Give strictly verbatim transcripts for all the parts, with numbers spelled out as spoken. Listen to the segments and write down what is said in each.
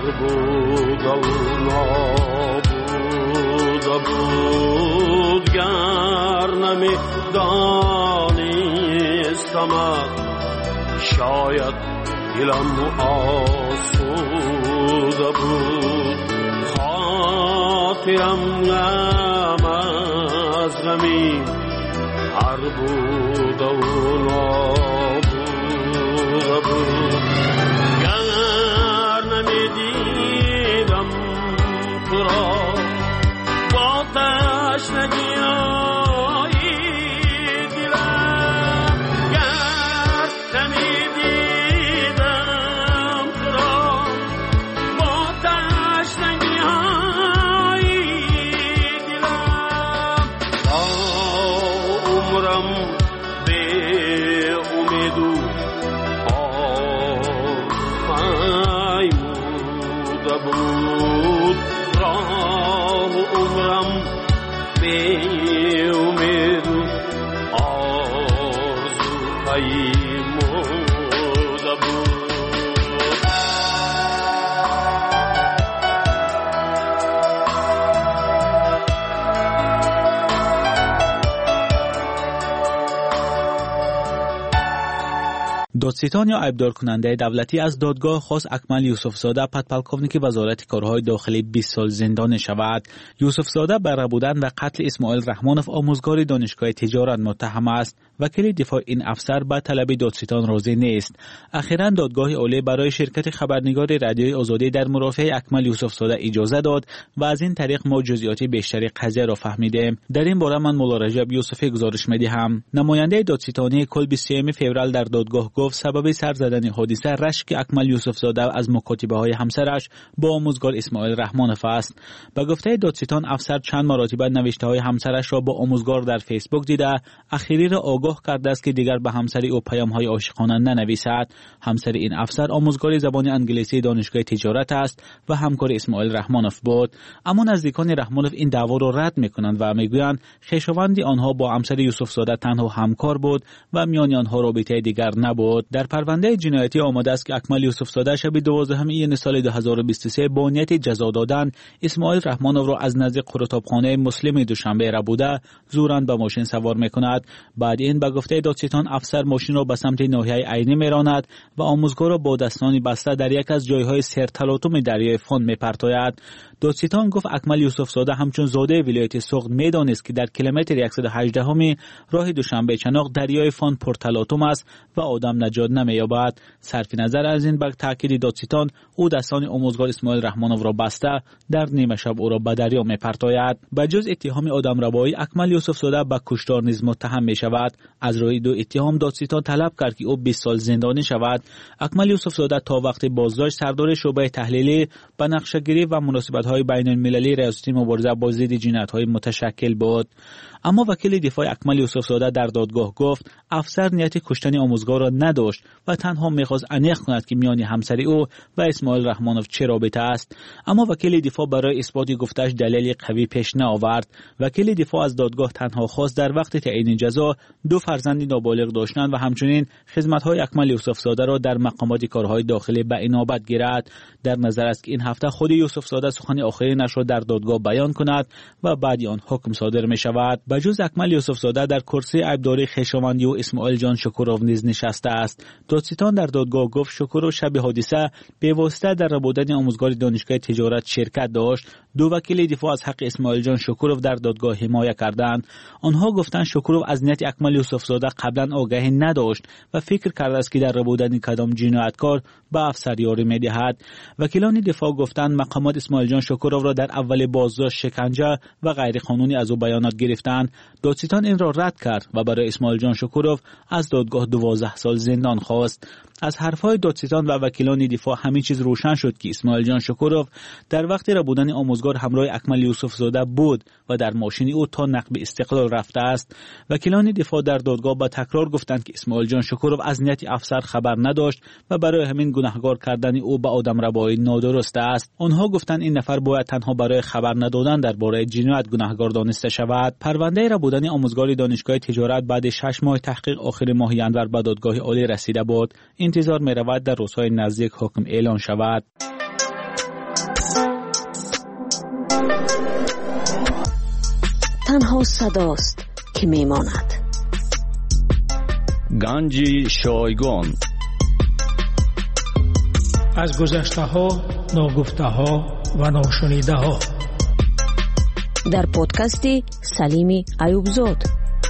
بود و نابود بود گر نمی دانستمت شاید دلم آسوده بود خاطرم غم از غمی هر بود و نابود بود گر نمی دیدم تو را با تشنگی های دلم گر نمی دیدم تو را با تشنگی های دلم تا عمرم به امید و آرزویموده بود راه عمرم به امید و آرزویموده بود. دادستان یا عیبدار کننده دولتی از دادگاه خواست اکمل یوسف زاده پدپلکاونیک وزارت کارهای داخلی بیست سال زندانی شود. یوسف زاده بر بودن و قتل اسماعیل رحمانوف آموزگار دانشگاه تجارت متهم است. وکیل دفاع این افسر به طلب دادستان راضی نیست. اخیراً دادگاه عالی برای شرکت خبرنگار رادیوی آزادی در مرافعه اکمل یوسف زاده اجازه داد و از این طریق ما جزئیات بیشتری قضیه را فهمیدیم. در این باره من مولا رجب یوسفی گزارش می‌دهم. نماینده دادستانی کل بیست و سوم فوریه در دادگاه گفت سبب سر زدن حادثه رشک اکمل یوسف زاده از مکاتبه های همسرش با آموزگار اسماعیل رحمانوف است. به گفته دادستان افسر چند مرتبه نوشته های همسرش را با آموزگار در فیسبوک دیده اخیری را آگاه کرده است که دیگر به همسر او پیام های عاشقانه ننویسد. همسر این افسر آموزگار زبان انگلیسی دانشگاه تجارت است و همکار اسماعیل رحمانوف بود. اما نزدیکان رحمانوف این دعوا را رد میکنند و میگویند خویشاوند آنها با همسر یوسف زاده تنها همکار بود و میان آنها رابطه دیگر نبود. در پرونده جنایتی آمده است که اکمل یوسف زاده شب دوازدهم ایار سال دو هزار و بیست و سه با نیت جزا دادن اسماعیل رحمانوف را از نزدیک قرطابخانه مسلم دوشنبه را بوده زوراً به ماشین سوار میکند. بعد این به گفته دادستان افسر ماشین را به سمت ناحیه عینی میراند و آموزگار را با دستانی بسته در یک از جایهای سرتلاطم دریای فون میپرتاید. دادستان گفت اکمل یوسف زاده همچون زاده ولایت سوخت میدانست که در کیلومتر صد و هجده همی راه دوشنبه چناق دریای فون پرتلاطم است و آدم نجات نمی‌یابد. صرف نظر از این به تاکید دادستان او دستان آموزگار اسماعیل رحمانوف را بسته در نیمه شب او را به دریا میپرتاید. به جز اتهام آدمربایی اکمل یوسف زاده به کشتار نیز متهم میشود. از روی دو اتهام دادستان طلب کرد که او بیست سال زندانی شود. اکمل یوسف زاده تا وقت بازداشت سردار شعبه تحلیلی به نقشه‌گیری و مناسبت‌های بین‌المللی ریاست مبارزه با ضد جنایت‌های متشکل بود. اما وکیل دفاع اکمل یوسف زاده در دادگاه گفت افسر نیت کشتن آموزگار را نداشت و تنها می‌خواست انیق کند که میان همسر او و اسماعیل رحمانوف چه رابطه است. اما وکیل دفاع برای اثبات گفتش دلیل قوی پیش نآورد. وکیل دفاع از دادگاه تنها خواست در وقت تعیین جزا دو فرزند نابالغ داشتند و همچنین خدمت‌های اکمل یوسف زاده را در مقامات کارهای داخلی به انابت گیرد. در نظر است که این هفته خود یوسف زاده سخن آخرینش را در دادگاه بیان کند و بعد آن حکم صادر می‌شود. بجز اکمل یوسف زاده در کرسی عیبداری خویشاوندی و اسماعیل جان شکورov نیز نشسته است. دادستان در دادگاه گفت شکورov شب حادثه به واسطه در ربودن آموزگار دانشگاه تجارت شرکت داشت. دو وکیل دفاع از حق اسماعیل جان شکورov در دادگاه حمایت کردند. آنها گفتند شکورov از نیت اکمل یوسف زاده قبلا آگاهی نداشت و فکر کرده است که در ربودن کدام جنایتکار به افسر یاری می‌دهد. وکیلان دفاع گفتند مقامات اسماعیل جان شکورov را در اول بازداشت شکنجه و غیر قانونی از او بیانات گرفتند. دادستان این را رد کرد و برای اسماعیل جان شکورov از دادگاه دوازده سال زندان خواست. از حرفهای دادستان و وکیلان دفاع همین چیز روشن شد که اسماعیل جان شکورov در وقت ربودن آموزگار همراه اکمل یوسف زاده بود و در ماشین او تا نقب استقلال رفته است. وکیلان دفاع در دادگاه با تکرار گفتند که اسماعیل جان شکورov از نیت افسر خبر نداشت و برای همین گناهکار کردن او به آدمربایی نادرست است. آنها گفتند این نفر باید تنها برای خبر ندادن درباره جنایت گناهکار دانسته شود. پرونده ربودن آموزگار دانشگاه تجارت بعد شش ماه تحقیق آخر ماه ژانویه به دادگاه عالی رسیده بود. انتظار می رود در روزهای نزدیک حکم اعلان شود. تنها صداست که میماند. گنج شایگان. از گذشته ها، ناگفته ها و ناشنیده ها. در پادکست سلیم ایوبزاد.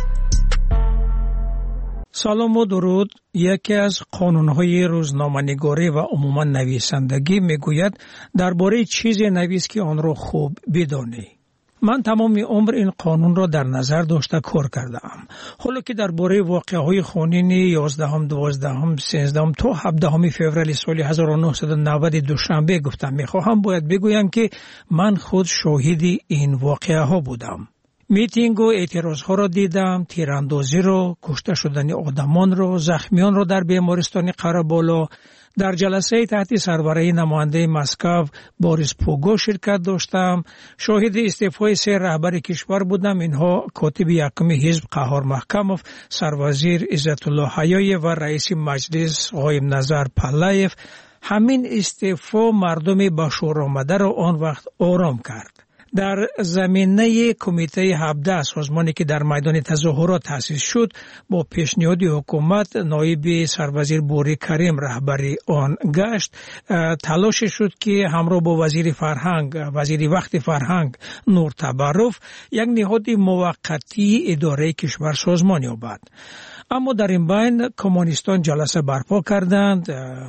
سلام و درود. یکی از قانون‌های روزنامه‌نگاری و عموما نویسندگی میگوید درباره چیزی نویس که آن را خوب بدانی. من تمام عمر این قانون را در نظر داشته کار کردم. حالا که درباره واقعه‌های خونین یازدهم، دوازدهم، سیزدهم تا هفدهم فوریه سال هزار و نهصد و نود دوشنبه گفتم میخواهم باید بگویم که من خود شاهد این واقعه‌ها بودم. میتینگ و اعتراضها را دیدم، تیراندازی را، کشته شدن آدمان را، زخمیان را در بیمارستان قره‌بالا. در جلسه تحت سربرایی نماینده مسکو بوریس پوگو شرکت داشتم. شاهد استعفای سه رهبر کشور بودم. اینها کاتب یکم حزب قهار محکموف، سروزیر عزت الله حیایی و رئیس مجلس قایم نظر پلایف. همین استعفا مردم به شور آمده را آن وقت آرام کرد. در زمینه کمیته هفده سازمانی که در میدان تظاهرات تأسیس شد با پیشنهاد حکومت نایب سروزیر بوری کریم رهبری آن گشت. تلاش شد که همراه با وزیر فرهنگ وزیر وقت فرهنگ نور تبرف یک نهاد موقتی اداره کشور سازمان یابد. اما در این بین کمونیستان جلسه برپا کردند،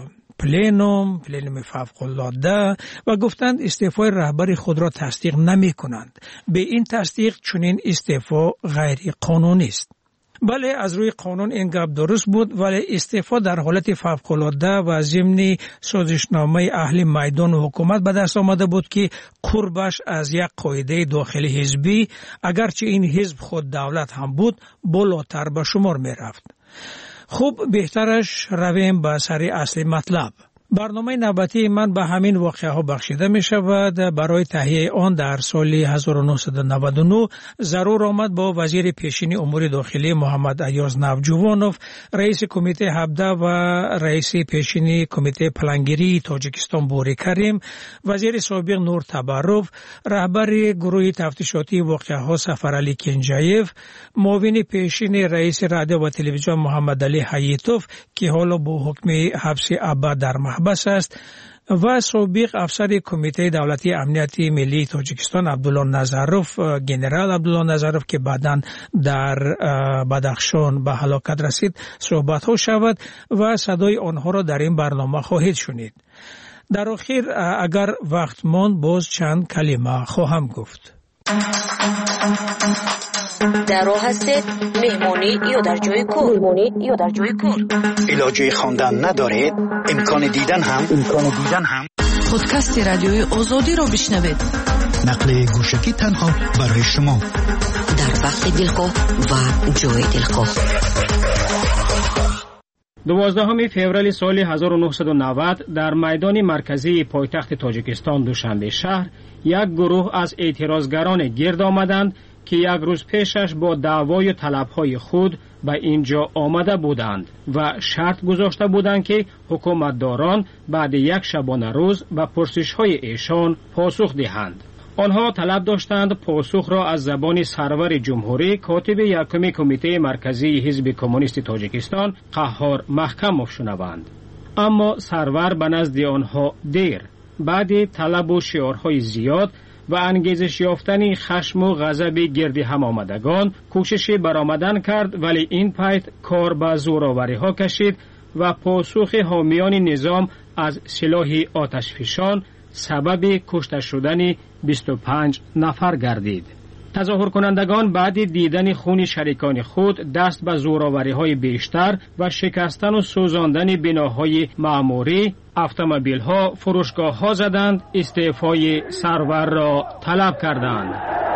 پلینوم، پلینوم فوق‌العاده، و گفتند استعفای رهبر خود را تصدیق نمی کنند. به این تصدیق چنین استعفا غیر قانونی است. بله، از روی قانون این گپ درست بود، ولی استعفا در حالت فوق‌العاده و ضمن سازشنامه اهل میدان و حکومت به دست آمده بود که قربش از یک قاعده داخلی حزبی، اگرچه این حزب خود دولت هم بود، بالاتر به شمار می رفت. خوب، بهترش رویم به سر اصل مطلب. برنامه نوبتی من به همین واقعه ها بخشیده می شود. برای تهیه آن در سال هزار و نهصد و نود و نه ضرور آمد با وزیر پیشین امور داخلی محمد ایاز نوجوانوف، رئیس کمیته هفده و رئیس پیشین کمیته پلانگیری تاجیکستان بوری کریم، وزیر سابق نور تبرف، رهبر گروه تفتیشاتی واقعه ها سفرعلی کنجایف، معاون پیشین رئیس رادیو و تلویزیون محمد علی حییتوف که حالا با حکم حبس ابد در محبس است، و سابق افسر کمیته دولتی امنیت ملی تاجیکستان عبدالله نظروف، گنرال عبدالله نظروف که بعداً در بدخشان به هلاکت رسید صحبت ها شود و صدای آنها را در این برنامه خواهید شنید. در آخر اگر وقت ماند باز چند کلمه خواهم گفت. در راه هستید، مهمانی یا در جای کار. مهمانی یا در جای کار. علاجه خواندن ندارید؟ امکان دیدن هم امکان دیدن هم پادکست رادیوی آزادی را بشنوید. نقل گوشکی تنها برای شما در وقت دلخواه و جای دلخواه. دوازدهم فوریه سال هزار و نهصد و نود در میدان مرکزی پایتخت تاجیکستان دوشنبه شهر یک گروه از اعتراضگران گرد آمدند که یک روز پیشش با دعوای و طلبهای خود به اینجا آمده بودند و شرط گذاشته بودند که حکومتداران بعد یک شبانه روز به پرسش‌های ایشان پاسخ دهند. آنها طلب داشتند پاسخ را از زبان سرور جمهوری کاتب یکم کمیته مرکزی حزب کمونیست تاجیکستان قهار محکموف شنوند. اما سرور به نزد آنها دیر بعد طلب و شعارهای زیاد و انگیزش یافتن خشم و غضب گرد هم آمدگان کوشش برآمدن کرد، ولی این پیت کار به زورآوری ها کشید و پاسخ حامیان نظام از سلاح آتشفشان سبب کشته شدن بیست و پنج نفر گردید. تظاهر کنندگان بعد دیدن خون شریکان خود دست به زورآوری های بیشتر و شکستن و سوزاندن بناهای معموری، اتومبیل ها، فروشگاه ها زدند، استعفای سرور را طلب کردند.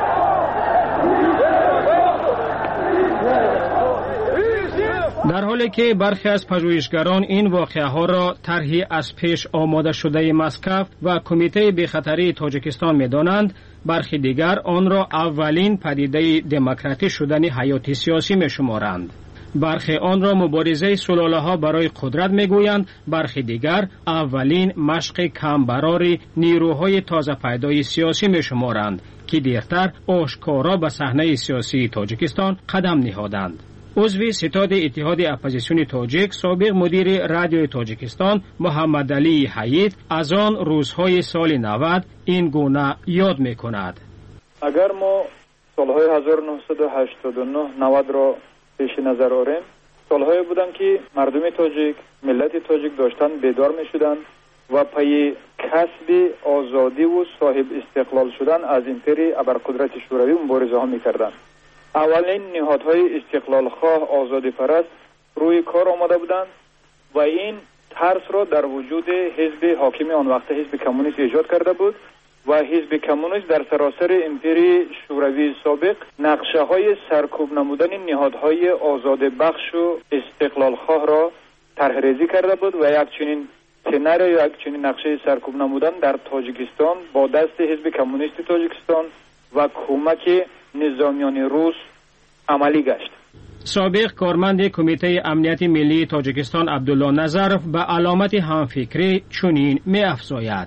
در حالی که برخی از پژوهشگران این واقعه ها را طرحی از پیش آماده شده مسکو و کمیته بی‌خطری تاجیکستان می‌دانند، برخی دیگر آن را اولین پدیده دموکراتیک شدن حیات سیاسی می‌شمارند. برخی آن را مبارزه سلاله‌ها برای قدرت میگویند، برخی دیگر اولین مشق کمبرار نیروهای تازه پیدای سیاسی میشمارند که دیرتر آشکارا به صحنه سیاسی تاجیکستان قدم نهادند. عضو ستاد اتحاد اپوزیسیون تاجیک، سابق مدیر رادیوی تاجیکستان محمد علی حیید از آن روزهای سال نود این گونه یاد میکند. اگر ما سالهای هزار و نهصد و هشتاد و نه نود را پیش نظر آوریم، سالهایی بودند که مردم تاجیک، ملت تاجیک داشتن بیدار می شدند و پای کسب آزادی و صاحب استقلال شدن از امپری ابرقدرت شوروی مبارزه ها می کردند. اولین نهادهای استقلال خواه آزادی پرست روی کار آمده بودند و این ترس را در وجود حزب حاکم آن وقت حزب کمونیست ایجاد کرده بود و حزب کمونیست در سراسر امپری شوروی سابق نقشه های سرکوب نمودن نهادهای آزاد بخش و استقلال خواه را طرح ریزی کرده بود و یک چنین سناریو یا یک چنین نقشه سرکوب نمودن در تاجیکستان با دست حزب کمونیست تاجیکستان و کمک نظامیان روس عملی گشت. سابق کارمند کمیته امنیت ملی تاجیکستان عبدالله نظرف به علامت همفکری چنین می افزاید: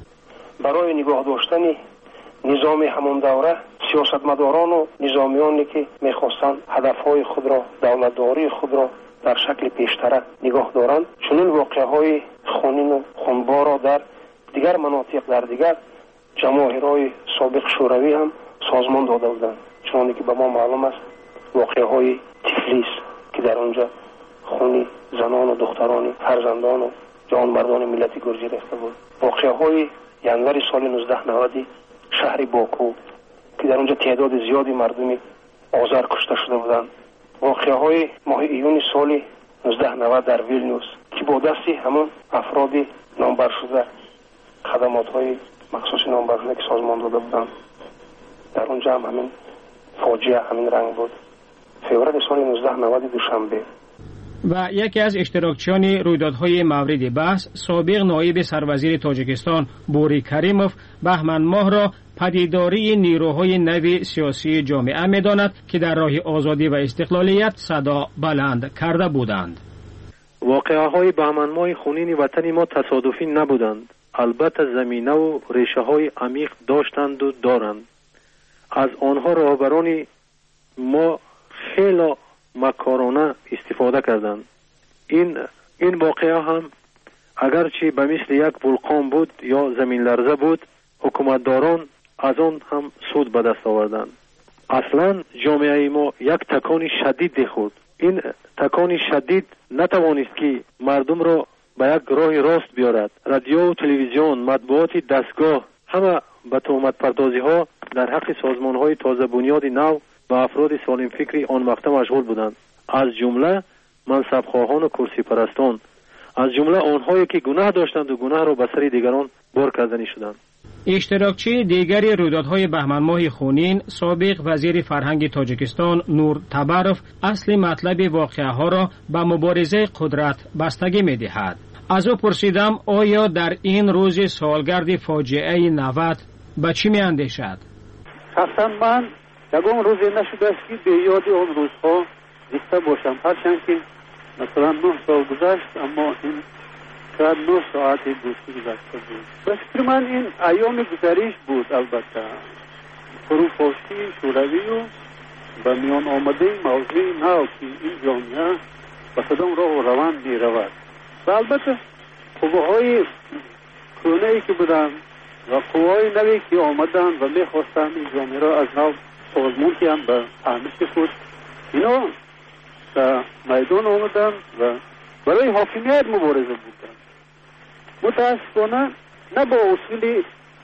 برای نگاه داشتن نظام همون دوره سیاستمداران و نظامیانی که میخواستند هدفهای خود را، دولتداری خود را در شکل پیشتره نگاه دارند، چنین واقعهای خونین و خونبار را در دیگر مناطق در دیگر جماهیرهای سابق شوروی هم سازمان داده بودند. چون که به ما معلوم است واقعهای تفلیس که در آنجا خون زنان و دختران فرزندان و جوانمردان ملت گرجی ریخته بود. واقعهای ینور سال نوزده نود شهر باکو که در آنجا تعداد زیادی مردم آذر کشته شده بودند. واقعهای ماه ایون سال نوزده نود در ویلنیوس که با دستی همون افراد نامبر شده خدمات های مخصوص نامبر شده که سازمان داده بودند، در اونجا هم همین فاجعه همین رنگ بود. فوریه سال نوزده نود دوشنبه. و یکی از اشتراکچیان رویدادهای مورد بحث، سابق نایب سروزیر تاجیکستان بوری کریموف بهمن ماه را پدیداری نیروهای نو سیاسی جامعه می‌داند که در راه آزادی و استقلالیت صدا بلند کرده بودند. واقعه‌های بهمن ماه خونین وطن ما تصادفی نبودند. البته زمینه و ریشه‌های عمیق داشتند و دارند. از آنها رهبران ما خیلی مکارانه استفاده کردند. این این واقعه هم اگرچه به مثل یک ولکان بود یا زمین لرزه بود، حکومتداران از آن هم سود به دست آوردند. اصلا جامعه ما یک تکان شدید خود. این تکان شدید نتوانست که مردم را به یک راه راست بیارد. رادیو و تلویزیون، مطبوعات دستگاه همه به تهمت پردازی ها در حق سازمان های تازه بنیاد نو و افراد سالم فکری آن وقت مشغول بودند، از جمله منصبخواهان و کرسی پرستان، از جمله آنهایی که گناه داشتند و گناه را به سر دیگران بار کردنی شدند. اشتراکچی دیگری رویدادهای بهمن ماه خونین، سابق وزیر فرهنگ تاجیکستان نور تبروف اصل مطلب واقعه ها را به مبارزه قدرت بستگی می دهد. از او پرسیدم آیا در این روز سالگرد فاجعه نود به چی می اندیشد؟ شخصا من یکم روزی نشده است که به یاد آن روزها زنده باشم، هرچند که مثلا نه سال گذشت اما این شاید نه ساعت دوستی گذشته بود. به فکر من این ایام گذریش بود. البته فروپاشی شوروی و به میان آمده موضوع نو که این جامعه به کدام راه و روند می رود و البته قوه‌های کهنه‌ای که بودند و قوه‌های نوی که آمدند و می خواستند این جامعه را از نو سازمان کنند به تعمیر خود، اینا در میدان آمدند و برای حاکمیت مبارزه بودند. متاسفانه نه با اصول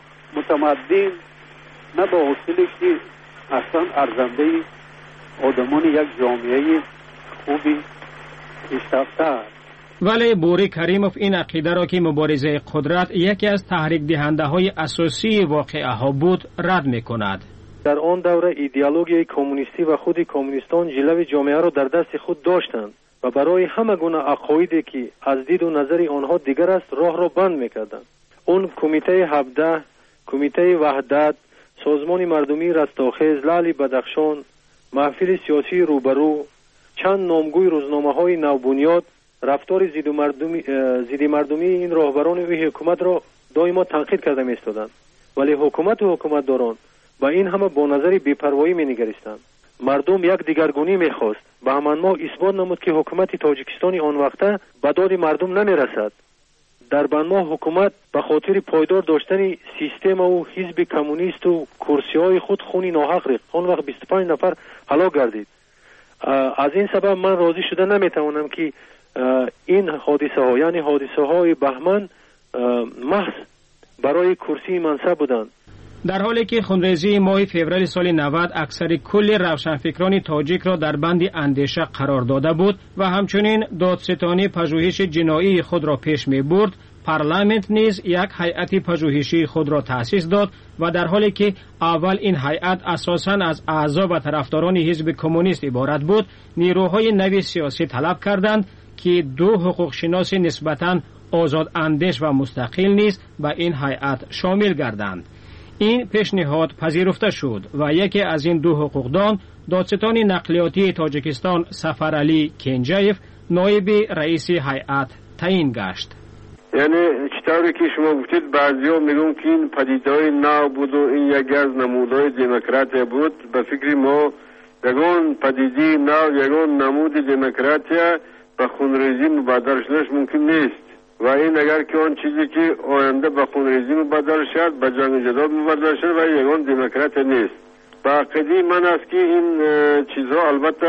متمدن، نه با اصولی که اصلا ارزنده آدمان یک جامعه خوبی پیشرفته است. ولی بوری کریموف این عقیده را که مبارزه قدرت یکی از تحریک دهنده های اساسی واقعه ها بود رد می کند. در آن دوره ایدئولوژی کمونیستی و خود کمونیستان جلوه جامعه را در دست خود داشتند و برای همه گونه عقایدی که از دید و نظر آنها دیگر است راه را بند میکردند. اون کمیته هفده، کمیته وحدت، سازمان مردمی رستاخیز، لعل بدخشان، محفل سیاسی روبرو، چند نامگوی روزنامه‌های نوبنیاد رفتار ضد مردمی ضد مردمی این راهبران و حکومت را دائما تنقید کرده می‌ایستادند، ولی حکومت و حکومتداران با این همه با نظر بی‌پروایی می‌نگریستند. مردم یک دیگرگونی می‌خواست. به همان ما اثبات نمود که حکومت تاجیکستان آن وقته به داد مردم نمی‌رسد. در بنما حکومت به خاطر پایدار داشتن سیستم و حزب کمونیست و کرسی‌های خود خونی ناحق ریخت. آن وقت بیست و پنج نفر هلاک گردید. از این سبب من راضی شده نمیتوانم که این حادثه ها یعنی حادثه های بهمن محض برای کرسی منصب بودند. در حالی که خونریزی ماه فوریه سال نود اکثر کل روشنفکران تاجیک را در بند اندیشه قرار داده بود و همچنین دادستانی پژوهش جنایی خود را پیش می برد، پارلمانت نیز یک هیئت پژوهشی خود را تأسیس داد و در حالی که اول این هیئت اساساً از اعضا و طرفداران حزب کمونیست عبارت بود، نیروهای نوی سیاسی طلب کردند که دو حقوق شناس نسبتاً آزاد اندیش و مستقل نیز به این هیئت شامل گردند. این پیشنهاد پذیرفته شد و یکی از این دو حقوقدان دادستان نقلیاتی تاجیکستان سفرعلی کنجایف نایب رئیس هیئت تعیین گشت. یعنی چطوری که شما گفتید بعضیا میگن که این پدیدهای نو بود و این یکی از نمودهای دموکراتی بود. به فکر ما یگان پدیده نو یگان نمود دموکراتی به خونریزی مبادر شدنش ممکن نیست و این اگر که آن چیزی که آینده به خونریزی مبادر شد به جنگ جدال مبادر شد و یگان دموکراتی نیست. با عقیده من است که این چیزها البته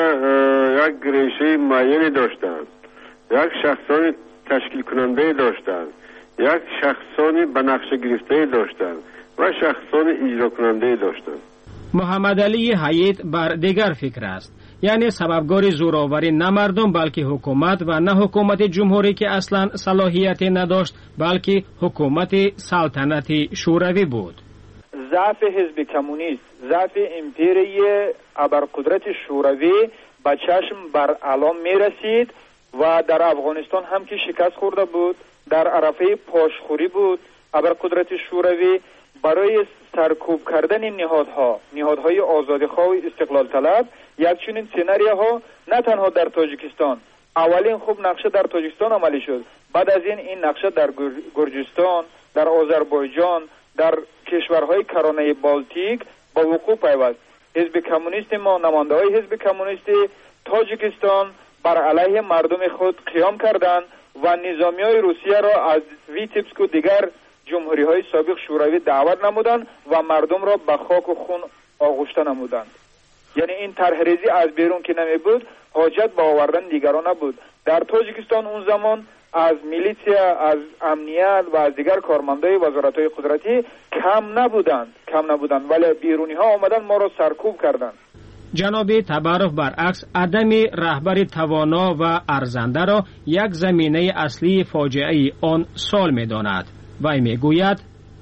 یک ریشه معینی داشتند، یک شخصانی تشکیل کننده داشتند، یک شخصانی به نقشه گرفته داشتند و شخصانی اجرا کننده داشتند. محمد علی حیید بر دیگر فکر است، یعنی سببگار زوراوری نه مردم بلکه حکومت و نه حکومت جمهوری که اصلا صلاحیتی نداشت بلکه حکومت سلطنتی شوروی بود. ضعف حزب کمونیست، ضعف امپیری ابرقدرت شوروی به چشم بر علام می رسید و در افغانستان هم که شکست خورده بود، در عرفه پاشخوری بود. ابرقدرت شوروی برای سرکوب کردن نهادها، نهادهای آزادیخواه و استقلال طلب، یک چنین سناریوها نه تنها در تاجیکستان، اولین خوب نقشه در تاجیکستان عملی شد، بعد از این این نقشه در گرجستان، در آذربایجان، در کشورهای کرانه بالتیک با وقوع پیوست. حزب کمونیست ما، نماینده های حزب کمونیست تاجیکستان بر علیه مردم خود قیام کردند و نظامی های روسیه را از ویتبسک و دیگر جمهوری های سابق شوروی دعوت نمودند و مردم را به خاک و خون آغشته نمودند. یعنی این طرحریزی از بیرون که نمی بود، حاجت به آوردن دیگران نبود. در تاجیکستان اون زمان از میلیسیا، از امنیت و از دیگر کارمندای وزارت‌های قدرتی کم نبودند کم نبودند ولی بیرونی ها آمدن ما را سرکوب کردند. جناب تبارف برعکس عدم رهبر توانا و ارزنده را یک زمینه اصلی فاجعه آن سال می‌داند. وی میگوید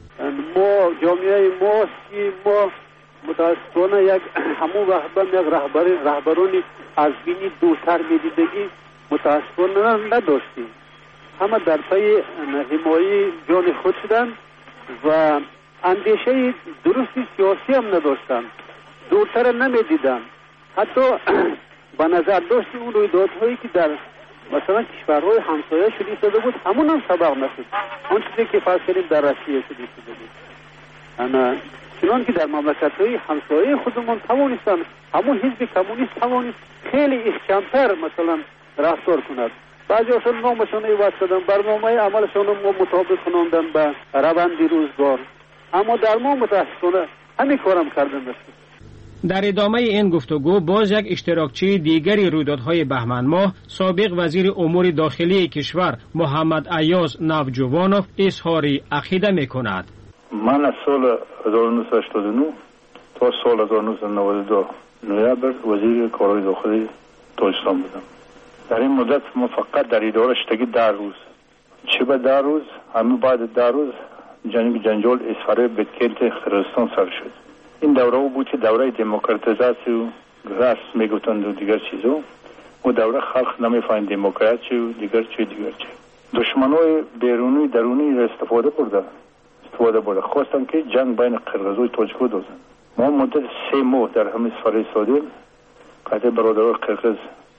ما جامعه ما که ما متاسفانه یک همون رهبر یک رهبر رهبرانی از بینی دورتر می‌دیدگی متاسفانه نداشتیم. همه در پی حمایت جان خود شدند و اندیشه درستی سیاسی هم نداشتند، دورتر نمیدیدند. حتی به نظر داشتی اون رویدادهایی که در مثلا کشورهای همسایه شده شده بود همون هم سبق نشد، اون چیزی که فرض کنیم در روسیه شده شده بود. اما چنان که در مملکت‌های همسایه خودمون توانستن همون حزب کمونیست توانست خیلی احکام‌تر مثلا رفتار کند. بعضی هاشون نامشون عوض کردن، برنامه عملشون رو مطابق کنندن به روند روزگار، اما در ما متاسفانه همین کارم کردن است. در ادامه این گفتگو باز یک اشتراکچی دیگری رویدادهای بهمن ماه سابق وزیر امور داخلی کشور محمد ایاز نوجوانوف اظهار عقیده می‌کند. من از سال هزار و نهصد و هشتاد و نه تا سال هزار و نهصد و نود و دو نوامبر وزیر کارهای داخلی تاجیکستان بودم. در این مدت ما فقط در اداره شدگی ده روز، چه به ده روز همین بعد ده روز جنگ جنجال اسفاره بدکیت خرستان سر شد. این دوره بود که دوره دموکراتیزاسی و راست میگفتند و دیگر چیزا، و دوره خلق نمیفهمید دموکراسی و دیگر چی دیگر چی. دشمنای بیرونی درونی را استفاده برده استفاده برده خواستن که جنگ بین قرقیز و تاجیک دوزن. ما مدت سه ماه در همین سفاره سادیم قطع برادران قرقیز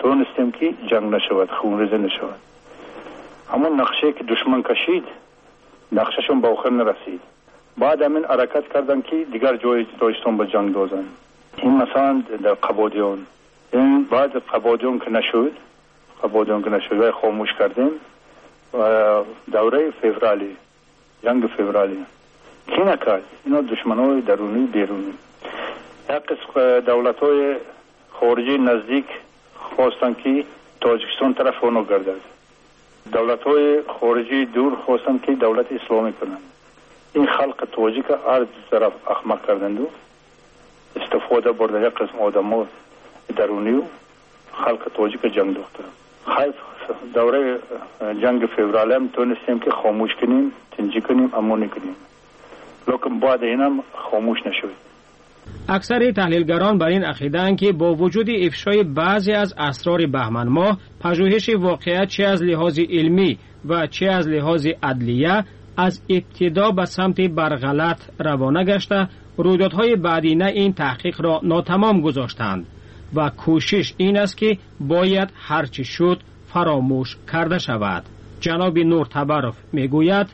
تونستیم که جنگ نشود، خونریزی نشود. همون نقشه که دشمن کشید نقشهشون به آخر نرسید. بعد همین حرکت کردن که دیگر جای داشتن به جنگ دوزن. این مثلا در قبادیان، این بعد قبادیان که نشد قبادیان که نشد و خاموش کردیم و دوره فوریه، جنگ فوریه کی نکرد؟ اینا دشمنای درونی بیرونی. یک قسم دولت‌های خارجی نزدیک خواستن که تاجیکستان طرف اونو گردد. دولت‌های خارجی دور خواستن که دولت اسلامی کنند. این خلق تاجیک هر طرف احمق کردند و استفاده برده یک قسم آدم‌ها درونی و خلق تاجیک جنگ دوختن. خیلی دوره جنگ فوریه هم تونستیم که خاموش کنیم، تنجی کنیم، امونی کنیم. لیکن بعد اینم خاموش نشد. اکثر تحلیلگران بر این عقیده‌اند که با وجود افشای بعضی از اسرار بهمن ماه، پژوهش واقعیت چه از لحاظ علمی و چه از لحاظ عدلیه از ابتدا به سمت برغلط روانه گشته، رویدادهای بعدینه این تحقیق را ناتمام گذاشتند و کوشش این است که باید هرچی شد فراموش کرده شود. جناب نور تبرف میگوید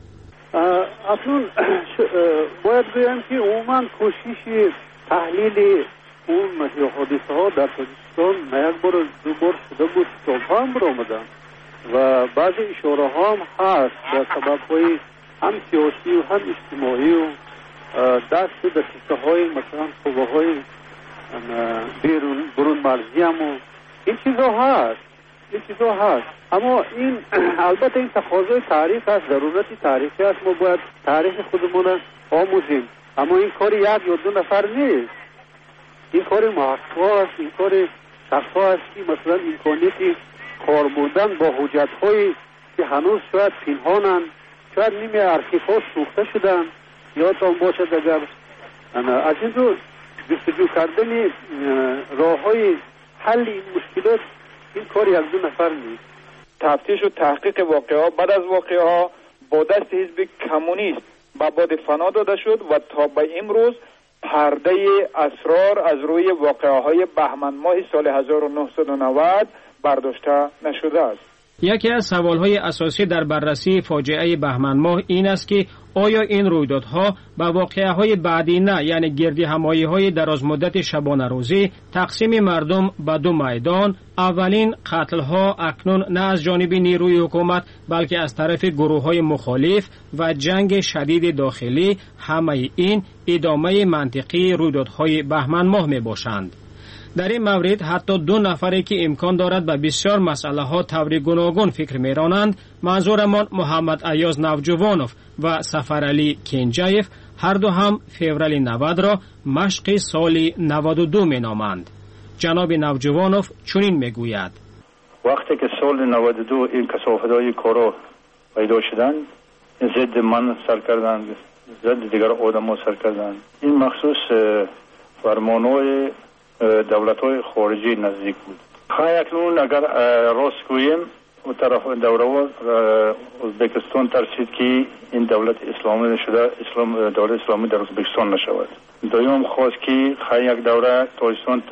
اصلا باید بگم که عموما کوشش تحلیل اون حادثه ها در تاجیکستان نه یک بار دو بار شده بود، سالها هم برآمدن و بعضی اشاره ها هم هست در سبب های هم سیاسی و هم اجتماعی و دست در کیسه های مثلا قوه های بیرون برون مرزی هم و این چیزا هست این چیزا هست اما این البته این تقاضای تاریخ است، ضرورتی تاریخی است. ما باید تاریخ خودمون آموزیم، اما این کار یک یا دو نفر نیست، این کار محقق است، این کار شخصا است که مثلا امکانیتی کار بردن با حجت هایی که هنوز شاید پنهانند، شاید نیمه ارشیف ها سوخته شدن. یادتان باشد اگر از این رو جستجو کردن راه های حل این مشکلات این کار یک دو نفر نیست. تفتیش و تحقیق واقعه ها بعد از واقعه ها با دست حزب کمونیست به باد فنا داده شد و تا به امروز پرده اسرار از روی واقعه های بهمن ماه سال هزار و نهصد و نود برداشته نشده است. یکی از سوالهای اساسی در بررسی فاجعه بهمن ماه این است که آیا این رویدادها به واقعه‌های بعدی نه، یعنی گردی همایی‌های دراز مدت شبانه روزی، تقسیم مردم به دو میدان، اولین قتل‌ها اکنون نه از جانب نیروی حکومت بلکه از طرف گروه‌های مخالف و جنگ شدید داخلی، همه این ادامه منطقی رویدادهای بهمن ماه میباشند. در این مورد حتی دو نفری که امکان دارد به بسیار مسئله ها طور گوناگون فکر میرانند، منظورمان محمد ایاز نوجوانوف و سفرعلی کنجایف، هر دو هم فوریه نود را مشق سال نود و دو می نامند. جناب نوجوانوف چنین میگوید: وقتی که سال نود و دو این کثافت‌های کارا پیدا شدند، ضد من سر کردند، ضد دیگر آدم‌ها سر کردند. این مخصوص فرمان‌های دولت‌های خارجی نزدیک بود. خواهی اکنون اگر راست گوییم و طرف دوره ازبکستان ترسید که این دولت اسلامی شده، اسلام دولت اسلامی در ازبکستان نشود. دویم خواست که خواهی یک دوره تاجیکستان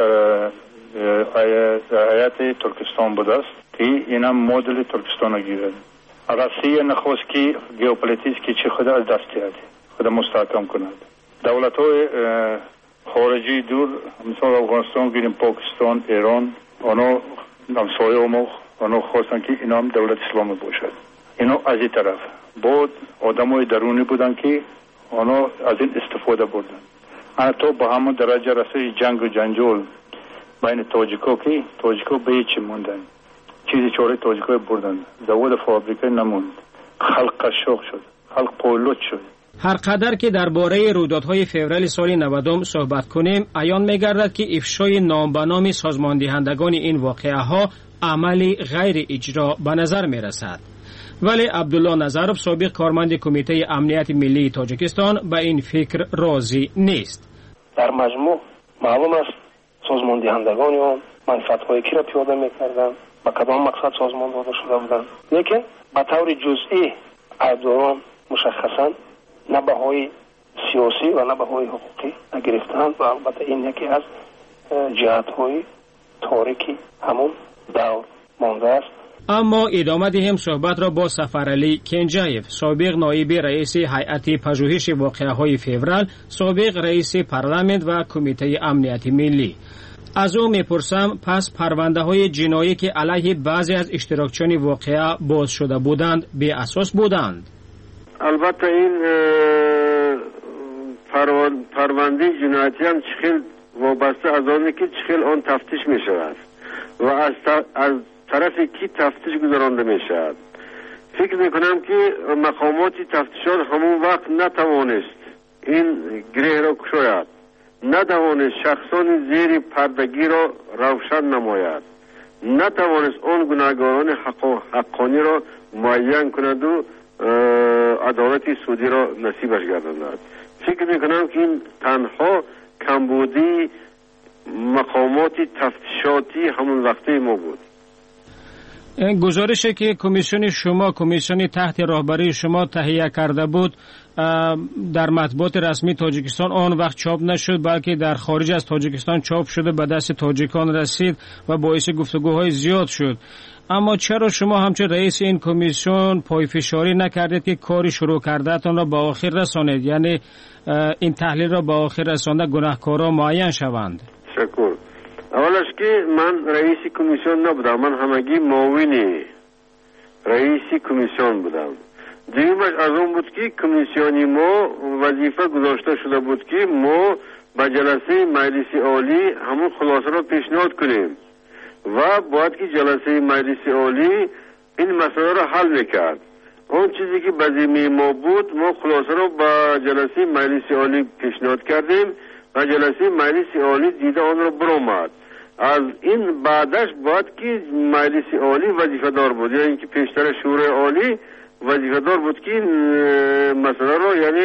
هیئت ترکستان بود است که این هم مدل ترکستان گیرد. روسیه نخواست که ژئوپلیتیک که چه خود از دست دهد، خود مستحکم کند. دولت‌های خارجی دور مثل افغانستان گیریم، پاکستان، ایران، آنها همسایه ما آنها خواستن که اینا هم دولت اسلامی باشد. اینا از این طرف بود آدمای درونی بودن که آنها از این استفاده بردن. انا تو به همون درجه رسید جنگ و جنجال بین تاجیکا که تاجیکا به هیچ موندن، چیزی چاره تاجیکا بردن، زواد فابریکه نموند، خلق شوق شد، خلق پولوت شد. هر قدر که درباره رویدادهای فوریه سال نود صحبت کنیم، عیان می‌گردد که افشای نام به نام سازماندهندگان این واقعه‌ها عملی غیر اجرا به نظر می‌رسد. ولی عبدالله نظرов سابق کارمند کمیته امنیت ملی تاجیکستان به این فکر راضی نیست. در مجموع معلوم است سازماندهندگان آن منفعت‌های کی را پیاده می‌کردند، با کدام مقصد سازمان داده شده بودند، لیکن به طور جزئی ایداران مشخصاً نه بهای سیاسی و نه بهای حقوقی نگرفتند و البته این یکی از جهت‌های تاریکی همون دور مانده است. اما ادامه دهیم صحبت را با سفرعلی کنجایف، سابق نایب رئیس هیئت پژوهش واقعه‌های فوریه، سابق رئیس پارلمان و کمیته امنیت ملی. از او میپرسم پس پرونده های جنایی که علیه بعضی از اشتراکچیان واقعه باز شده بودند بی اساس بودند؟ البته این پرونده جنایتی هم چخیل وابسته از آنه که چخیل آن تفتیش می شود و از, از طرف کی تفتیش گذرانده می شود. فکر می کنم که مقامات تفتیشات همون وقت نتوانست این گره را کشاید، نتوانست شخصان زیر پردگی را روشن نماید، نتوانست آن گناهکاران حق حقانی را معین کند و عدالت سودی را نصیبش گرداند. فکر میکنم که این تنها کمبودی مقامات تفتیشاتی همون وقته ما بود. گزارشی که کمیسیون شما کمیسیون تحت راهبری شما تهیه کرده بود در مطبوعات رسمی تاجیکستان آن وقت چاپ نشد، بلکه در خارج از تاجیکستان چاپ شده به دست تاجیکان رسید و باعث گفتگوهای زیاد شد. اما چرا شما همچون رئیس این کمیسیون پایفشاری نکردید که کاری شروع کردهتان را به آخر رسانید، یعنی این تحلیل را به آخر رسانده گناهکاران معین شوند؟ شکر. اولش که من رئیس کمیسیون نبودم، من همگی معاون رئیس کمیسیون بودم. دیگرش از اون بود که کمیسیونی ما وظیفه گذاشته شده بود که ما به جلسه مجلس عالی همون خلاصه را پیشنهاد کنیم و باید که جلسه مجلس عالی این مسئله را حل میکرد. اون چیزی که به ذمه ما بود ما خلاصه را به جلسه مجلس عالی پیشنهاد کردیم و جلسه مجلس عالی دیده آن را برآمد. از این بعدش باید که مجلس عالی وظیفه دار بود، یعنی که پیشتر شورای عالی وظیفه دار بود که مسئله را یعنی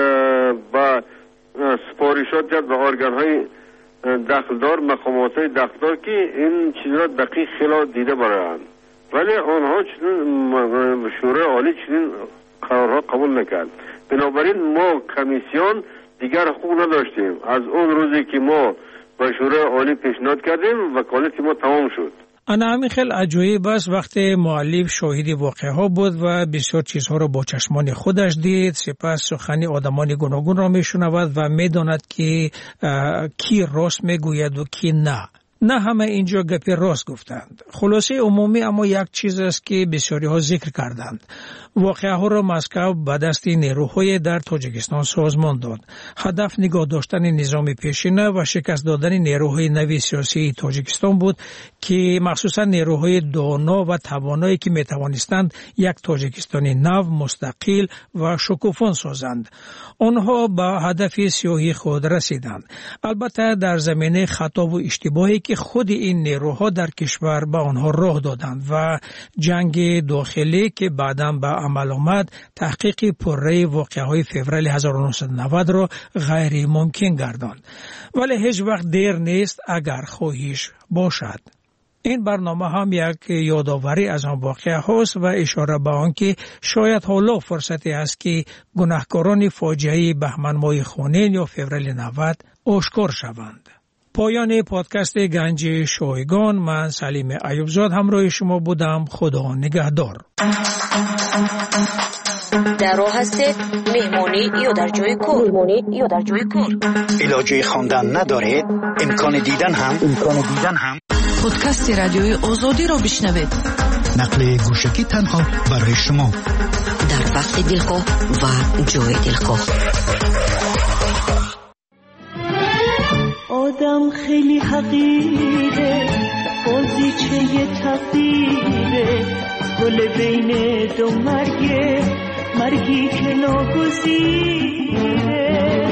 با سپارشات کرد به ارگان های دخلدار، مقامات های دخلدار که این چیز را دقیق خلا دیده برند، ولی آنها چنین شورای عالی چنین قرارها قبول نکرد. بنابراین ما کمیسیون دیگر حقوق نداشتیم. از اون روزی که ما به شورای عالی پیشنهاد کردیم وکالت ما تمام شد. انا همین خیلی عجایب است وقتی مؤلف شاهد واقعه ها بود و بسیار چیزها را با چشمان خودش دید، سپس سخنی آدمان گوناگون را میشنود و میداند که کی راست میگوید و کی نه. نه همه اینجا گپی راست گفتند. خلاصه عمومی اما یک چیز است که بسیاری ها ذکر کردند. واقعه ها را مسکو به دست نیروهای در تاجیکستان سازمان داد. هدف نگاه داشتن نظام پیشینه و شکست دادن نیروهای نوی سیاسی تاجیکستان بود که مخصوصا نیروهای دانا و توانایی که می توانستند یک تاجیکستان نو، مستقل و شکوفان سازند. آنها به هدف سیاهی خود رسیدند. البته در زمینه خطا و اشتباهی که خود این نیروها در کشور به آنها راه دادند و جنگ داخلی که بعداً به عمل آمد تحقیق پرره واقعه های فوریه هزار و نهصد و نود را غیر ممکن گرداند. ولی هیچ وقت دیر نیست اگر خواهش باشد. این برنامه هم یک یادآوری از آن واقعه هاست و اشاره به آن که شاید حالا فرصتی است که گناهکاران فاجعه بهمن ماه خونین یا فوریه نود آشکار شوند. پایان پادکست گنج شایگان، من سلیم ایوبزاد همراه شما بودم. خدا نگهدار. در راه هستید مهمانی یا در جای کار؟ مهمانی یا در جای کار؟ علاجه خواندن ندارید؟ امکان دیدن هم امکان دیدن هم پادکست رادیوی آزادی را بشنوید. نقل گوشکی تنها برای شما در وقت دلخواه و جای دلخواه. آدم خیلی حقیره، بازیچه تقدیره، گل بین دو مرگه، مرگی که ناگزیره.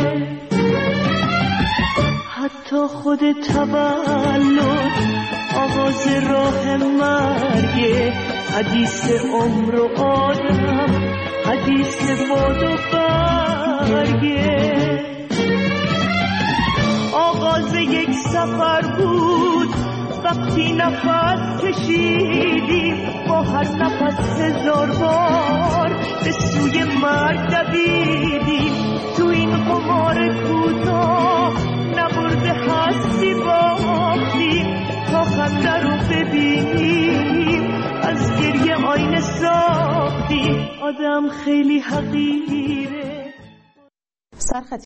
حتی خود تولد آغاز راه مرگه، حدیث عمر و آدم، حدیث باد و برگه. آغاز یک سفر بود وقتی نفس کشیدیم، با هر نفس هزار بار به سوی مرگ دویدیم. تو این قمار کوتاه نبرده هستی باختیم، تا آدم خیلی حقیره.